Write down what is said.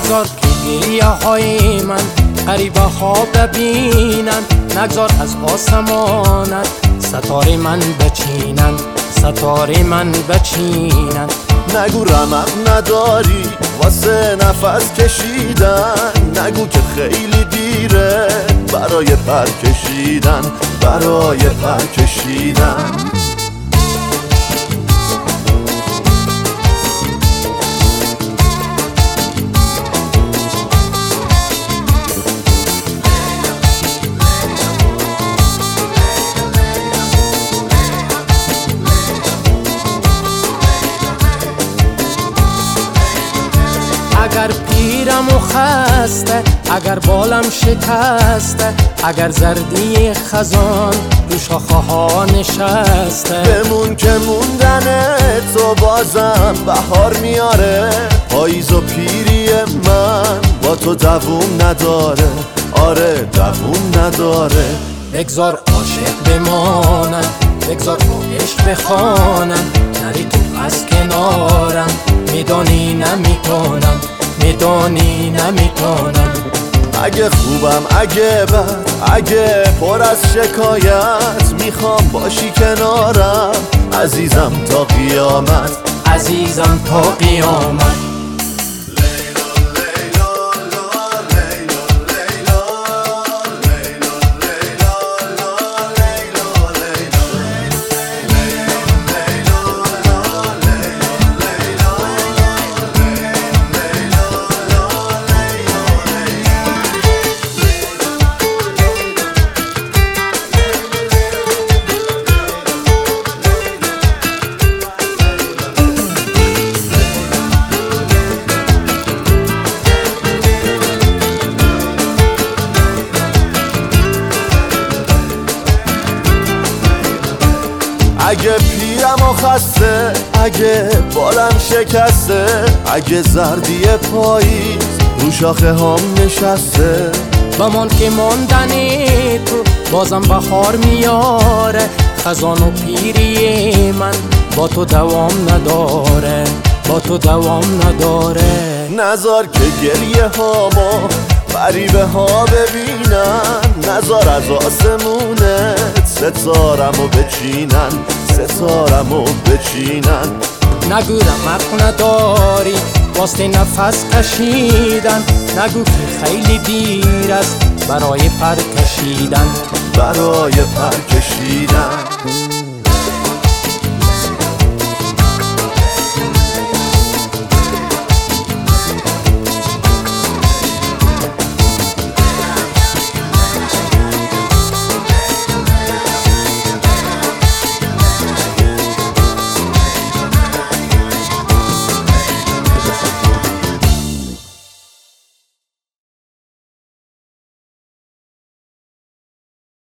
نگذار که گریه های من غریبه ها ببینند، نگذار از آسمانت ستاره من بچینند، ستاره من بچینند. نگو رمق نداری واسه نفس کشیدن، نگو که خیلی دیره برای پر کشیدن، برای پر کشیدن. اگر پیرم و خسته، اگر بالم شکسته، اگر زردی خزان رو شاخه ها نشسته، بمون که موندن تو بازم بهار میاره. پاییز و پیری من با تو دووم نداره، آره دووم نداره. بگذار عاشق بمانم، بگذار با عشق بخوانم، نری تو از کنارم، میدانی نمیتونم، میدانی نمیتونم. اگه خوبم اگه بد، اگه پر از شکایت، میخوام باشی کنارم عزیزم تا قیامت، عزیزم تا قیامت. اگه پیرم و خسته، اگه بالم شکسته، اگه زردی پاییز رو شاخه هم نشسته، بمان که ماندنی تو بازم بهار میاره. خزان و پیری من با تو دوام نداره، با تو دوام نداره. نذار که گریه هامو غریبه ها ببینن، نذار از آسمونت ستارمو بچینن، ستارمو بچینن. نگو رمق نداری واسه نفس کشیدن، نگو که خیلی دیر است برای پر کشیدن، برای پر کشیدن.